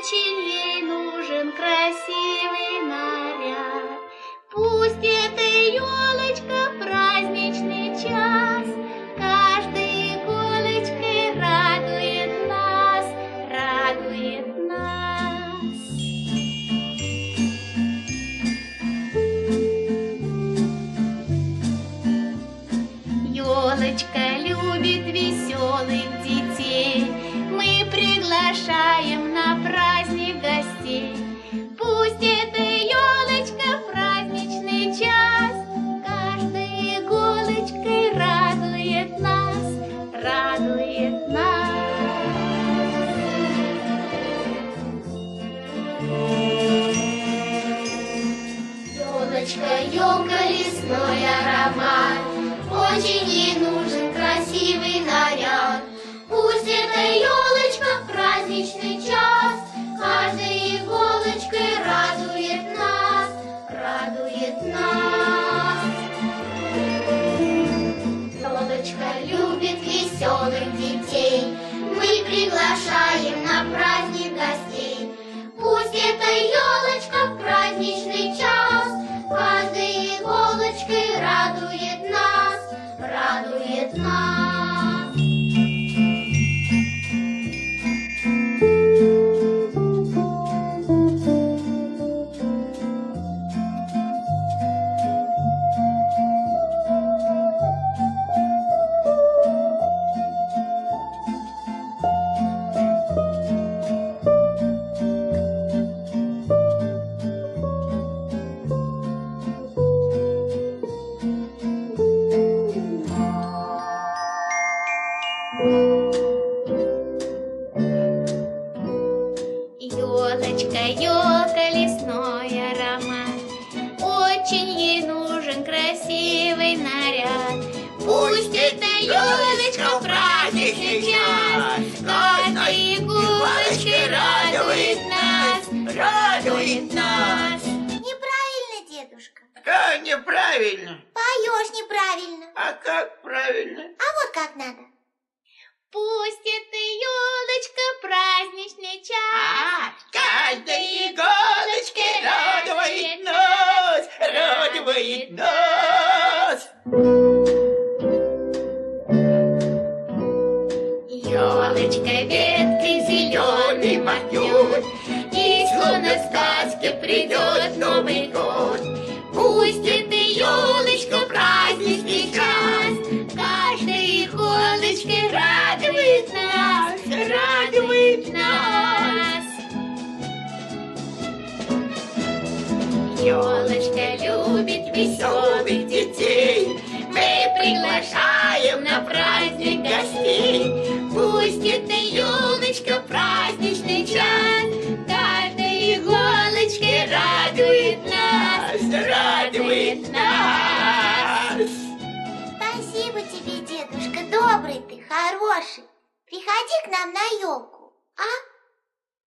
Очень ей нужен красивый наряд. Пусть эта елочка праздничный час каждой иголочкой радует нас, радует нас. Елочка любит веселых детей, мы приглашаем на праздник гостей. Пусть эта елочка в праздничный час каждой иголочкой радует нас, радует нас. Елочка, елка, лесной аромат, очень ей нужен красивый наряд. Пусть эта елочка в праздничный час каждой иголочкой радует нас, радует нас. Елочка любит веселых детей, мы приглашаем на праздник гостей. Пусть эта елочка в праздничный час каждой иголочкой радует нас, радует нас. Елочка, елка, лесной аромат, очень ей нужен красивый наряд. Пусть эта елочка в праздничный час каждой иголочкой радует нас, радует нас. Неправильно, дедушка. Как неправильно? Поешь неправильно. А как правильно? А вот как надо. Пусть эта елочка в праздничный час Каждой иголочкой радует нас, радует нас. елочка веткой зеленый махнет, и словно в сказке придет Новый год. Пусть эта елочка в праздничный час каждой иголочкой радует нас, радует нас. Елочка любит веселых детей, мы приглашаем на праздник гостей. Пусть эта елочка в праздничный час каждой иголочкой радует нас, радует нас. Спасибо тебе, дедушка, добрый ты, хороший. Приходи к нам на елку, а?